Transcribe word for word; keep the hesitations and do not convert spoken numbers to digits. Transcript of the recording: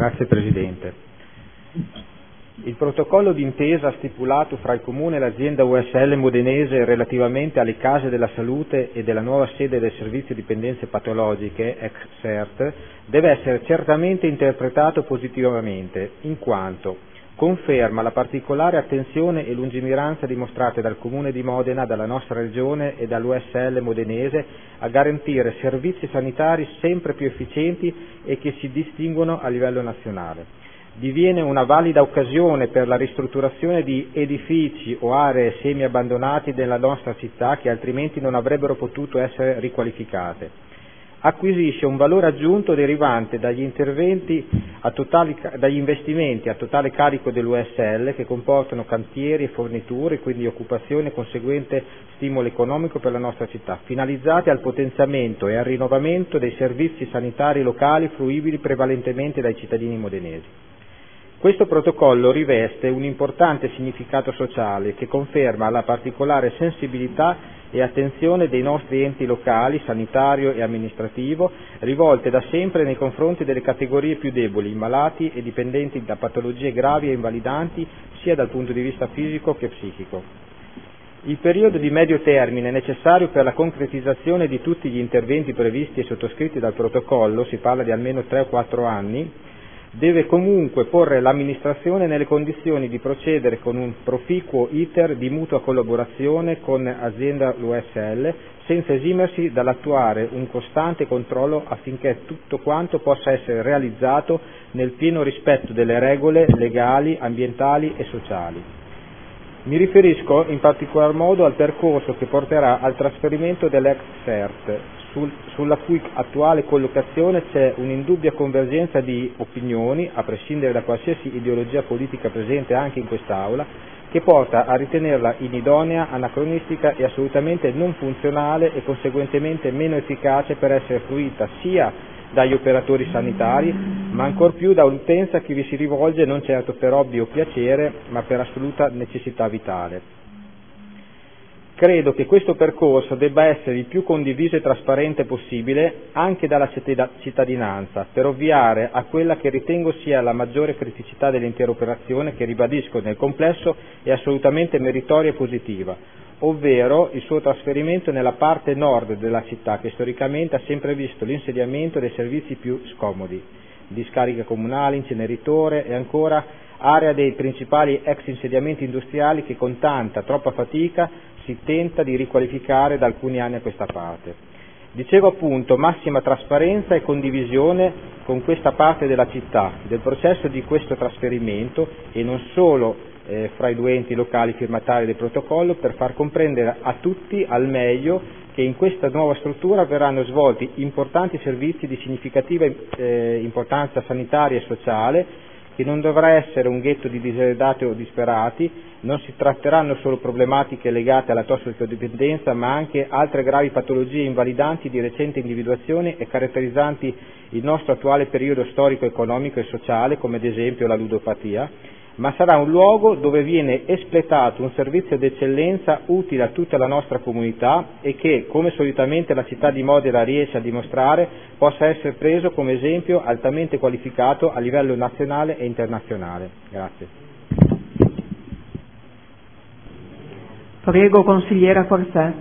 Grazie Presidente. Il protocollo d'intesa stipulato fra il Comune e l'azienda U S L modenese relativamente alle case della salute e della nuova sede del Servizio Dipendenze Patologiche, ex S E R T, deve essere certamente interpretato positivamente, in quanto conferma la particolare attenzione e lungimiranza dimostrate dal Comune di Modena, dalla nostra Regione e dall'U S L modenese a garantire servizi sanitari sempre più efficienti e che si distinguono a livello nazionale. Diviene una valida occasione per la ristrutturazione di edifici o aree semi-abbandonati della nostra città che altrimenti non avrebbero potuto essere riqualificate. Acquisisce un valore aggiunto derivante dagli interventi a totali, dagli investimenti a totale carico dell'U S L che comportano cantieri e forniture, quindi occupazione e conseguente stimolo economico per la nostra città, finalizzati al potenziamento e al rinnovamento dei servizi sanitari locali fruibili prevalentemente dai cittadini modenesi. Questo protocollo riveste un importante significato sociale che conferma la particolare sensibilità e attenzione dei nostri enti locali, sanitario e amministrativo, rivolte da sempre nei confronti delle categorie più deboli, malati e dipendenti da patologie gravi e invalidanti sia dal punto di vista fisico che psichico. Il periodo di medio termine necessario per la concretizzazione di tutti gli interventi previsti e sottoscritti dal protocollo, si parla di almeno tre o quattro anni, deve comunque porre l'amministrazione nelle condizioni di procedere con un proficuo iter di mutua collaborazione con azienda U S L, senza esimersi dall'attuare un costante controllo affinché tutto quanto possa essere realizzato nel pieno rispetto delle regole legali, ambientali e sociali. Mi riferisco in particolar modo al percorso che porterà al trasferimento dell'ex S E R T, sul, sulla cui attuale collocazione c'è un'indubbia convergenza di opinioni, a prescindere da qualsiasi ideologia politica presente anche in quest'Aula, che porta a ritenerla inidonea, anacronistica e assolutamente non funzionale e conseguentemente meno efficace per essere fruita sia dagli operatori sanitari, ma ancor più da un'utenza che vi si rivolge non certo per ovvio piacere, ma per assoluta necessità vitale. Credo che questo percorso debba essere il più condiviso e trasparente possibile anche dalla cittadinanza, per ovviare a quella che ritengo sia la maggiore criticità dell'intera operazione, che ribadisco nel complesso è assolutamente meritoria e positiva, ovvero il suo trasferimento nella parte nord della città, che storicamente ha sempre visto l'insediamento dei servizi più scomodi, discarica comunale, inceneritore e ancora area dei principali ex insediamenti industriali che con tanta, troppa fatica si tenta di riqualificare da alcuni anni a questa parte. Dicevo appunto massima trasparenza e condivisione con questa parte della città, del processo di questo trasferimento e non solo eh, fra i due enti locali firmatari del protocollo, per far comprendere a tutti al meglio che in questa nuova struttura verranno svolti importanti servizi di significativa eh, importanza sanitaria e sociale, che non dovrà essere un ghetto di diseredati o disperati, non si tratteranno solo problematiche legate alla tossicodipendenza, ma anche altre gravi patologie invalidanti di recente individuazione e caratterizzanti il nostro attuale periodo storico, economico e sociale, come ad esempio la ludopatia, ma sarà un luogo dove viene espletato un servizio d'eccellenza utile a tutta la nostra comunità e che, come solitamente la città di Modena riesce a dimostrare, possa essere preso come esempio altamente qualificato a livello nazionale e internazionale. Grazie. Prego, consigliera Corsè.